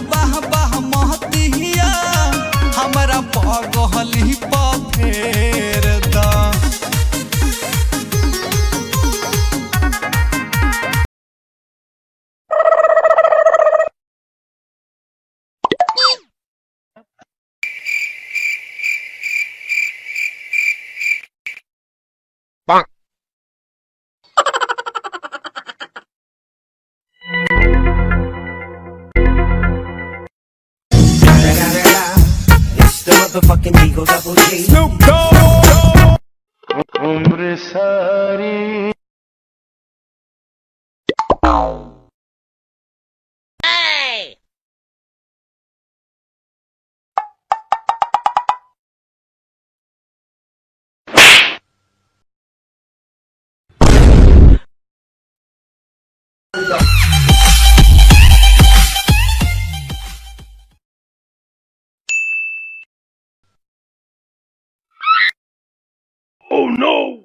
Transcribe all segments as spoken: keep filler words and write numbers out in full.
बाह बाह महतिया हमरा पगली प फेर द। The motherfucking Eagle Double G. Snoop Dogg. उम्र सारी Oh no!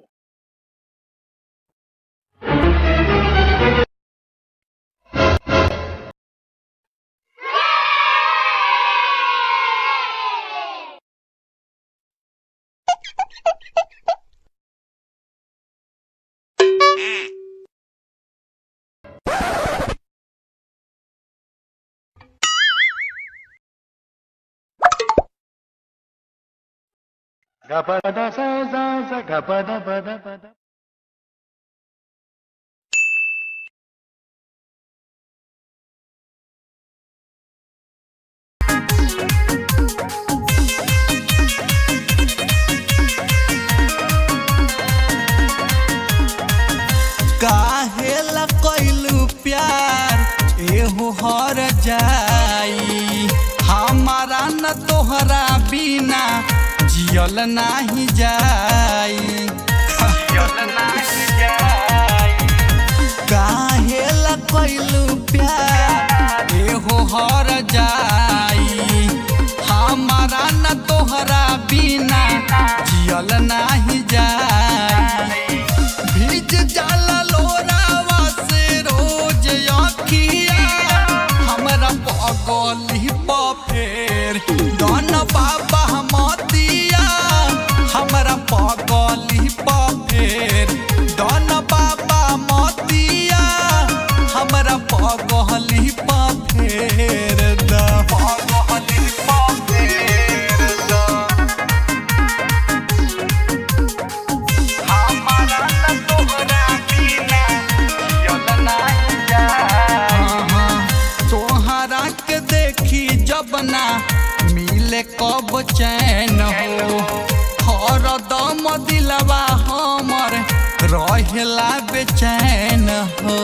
Gapada sa sa sa gapada pada pada. काहेला कइलू प्यार एहो हर जाई हमारा न तोहरा बिना जियल नाही जाई जियल नाही जाई। काहेला कइलू प्यार एहो हर जाई हमारा न तोहरा बिना जियल नाही जाई। भीज जाला लोरावा से रोज आँखिया हमरा पगली प फेर दन बाबा मतिया हमरा पगली प फेर दन बाबा मतिया हमरा पगली प फेर द पगली प फेर द। तोहरा के देखी जब ना मिले कब चैन हो हर दम दिलवा हमर रहेला बेचैन हो।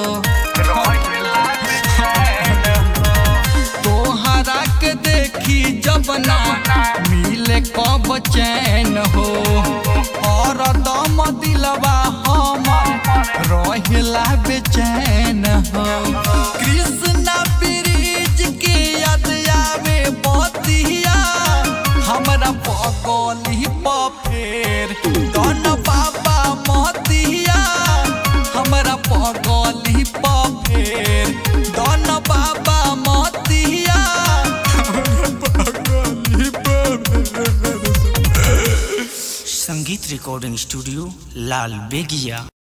तोहरा के देखी जब ना मिले कब चैन हो और दम दिलवा हमर रहेला बेचैन हो। कृष्णा ब्रिज के याद आवे बतिया हमरा पगली प फेर दन बाबा मतिया हमरा पगली प फेर दन बाबा मतिया पगली प फेर। संगीत रिकॉर्डिंग स्टूडियो लाल बेगिया।